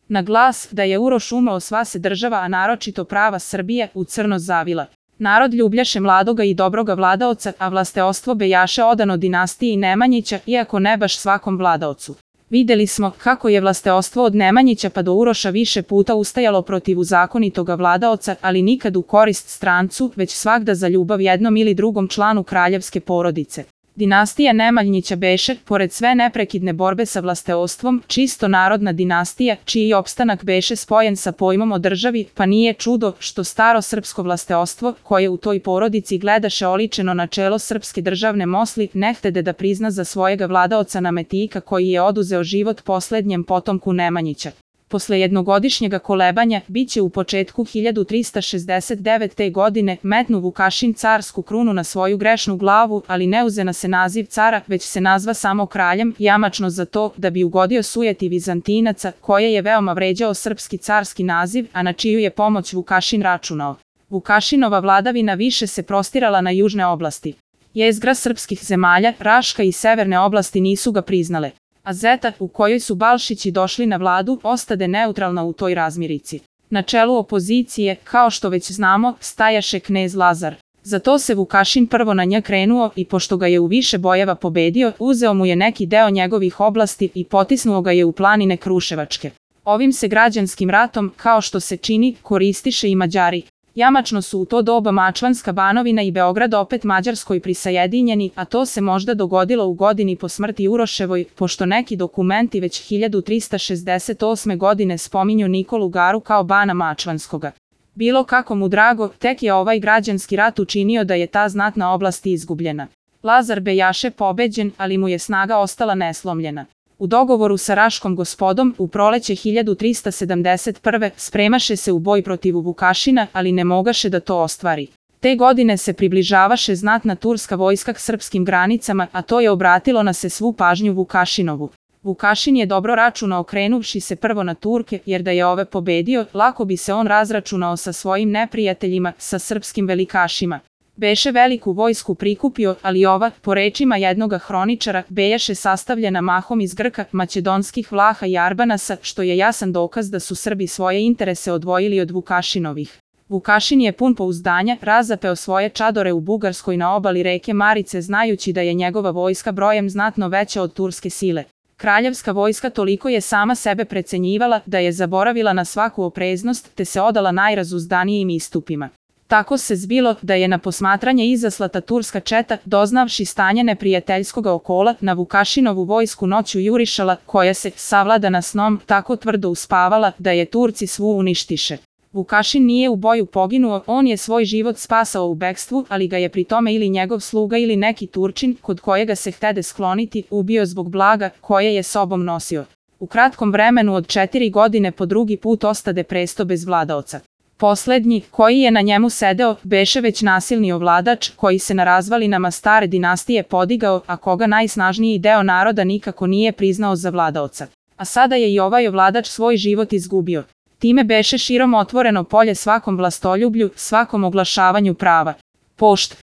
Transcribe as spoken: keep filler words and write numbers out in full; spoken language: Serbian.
Na glas da je Uroš umro sva se država, a naročito prava Srbije, u crno zavila. Narod ljubljaše mladoga i dobroga vladaoca, a vlasteostvo bejaše odano dinastiji Nemanjića, iako ne baš svakom vladaocu. Videli smo kako je vlasteostvo od Nemanjića pa do Uroša više puta ustajalo protiv zakonitoga vladaoca, ali nikad u korist strancu, već svagda za ljubav jednom ili drugom članu kraljevske porodice. Dinastija Nemanjića beše, pored sve neprekidne borbe sa vlasteostvom, čisto narodna dinastija, čiji opstanak beše spojen sa pojmom o državi, pa nije čudo što staro srpsko vlasteostvo, koje u toj porodici gledaše oličeno na čelo srpske državne mosli, ne htede da prizna za svojega vladaoca Nametika koji je oduzeo život poslednjem potomku Nemanjića. Posle jednogodišnjega kolebanja, bit će u početku hiljadu trista šezdeset devete. godine metnu Vukašin carsku krunu na svoju grešnu glavu, ali ne uzena se naziv cara, već se nazva samo kraljem, jamačno za to da bi ugodio sujeti Vizantinaca, koje je veoma vređao srpski carski naziv, a na čiju je pomoć Vukašin računao. Vukašinova vladavina više se prostirala na južne oblasti. Jezgra srpskih zemalja, Raška i severne oblasti nisu ga priznale. A Zeta, u kojoj su Balšići došli na vladu, ostade neutralna u toj razmirici. Na čelu opozicije, kao što već znamo, stajaše knez Lazar. Zato se Vukašin prvo na nja krenuo i pošto ga je u više bojeva pobedio, uzeo mu je neki deo njegovih oblasti i potisnuo ga je u planine Kruševačke. Ovim se građanskim ratom, kao što se čini, koristiše i Mađari. Jamačno su u to doba Mačvanska Banovina i Beograd opet Mađarskoj prisajedinjeni, a to se možda dogodilo u godini po smrti Uroševoj, pošto neki dokumenti već hiljadu trista šezdeset osme. godine spominju Nikolu Garu kao bana Mačvanskoga. Bilo kako mu drago, tek je ovaj građanski rat učinio da je ta znatna oblast izgubljena. Lazar bejaše pobeđen, ali mu je snaga ostala neslomljena. U dogovoru sa Raškom gospodom, u proleće hiljadu trista sedamdeset prve. spremaše se u boj protiv Vukašina, ali ne mogaše da to ostvari. Te godine se približavaše znatna turska vojska k srpskim granicama, a to je obratilo na se svu pažnju Vukašinovu. Vukašin je dobro računao krenuvši se prvo na Turke, jer da je ove pobedio, lako bi se on razračunao sa svojim neprijateljima, sa srpskim velikašima. Beše veliku vojsku prikupio, ali ova, po rečima jednoga hroničara, bejaše sastavljena mahom iz Grka, makedonskih Vlaha i Arbanasa, što je jasan dokaz da su Srbi svoje interese odvojili od Vukašinovih. Vukašin je pun pouzdanja, razapeo svoje čadore u Bugarskoj na obali reke Marice, znajući da je njegova vojska brojem znatno veća od turske sile. Kraljevska vojska toliko je sama sebe precenjivala da je zaboravila na svaku opreznost, te se odala najrazuzdanijim istupima. Tako se zbilo da je na posmatranje izaslata turska četa, doznavši stanje neprijateljskoga okola, na Vukašinovu vojsku noću jurišala, koja se, savladana snom, tako tvrdo uspavala da je Turci svu uništiše. Vukašin nije u boju poginuo, on je svoj život spasao u bekstvu, ali ga je pri tome ili njegov sluga ili neki Turčin, kod kojega se htede skloniti, ubio zbog blaga koje je sobom nosio. U kratkom vremenu od četiri godine po drugi put ostade presto bez vladaoca. Poslednji, koji je na njemu sedeo, beše već nasilni ovladač, koji se na razvalinama stare dinastije podigao, a koga najsnažniji deo naroda nikako nije priznao za vladaoca. A sada je i ovaj ovladač svoj život izgubio. Time beše širom otvoreno polje svakom vlastoljublju, svakom oglašavanju prava. Pošt.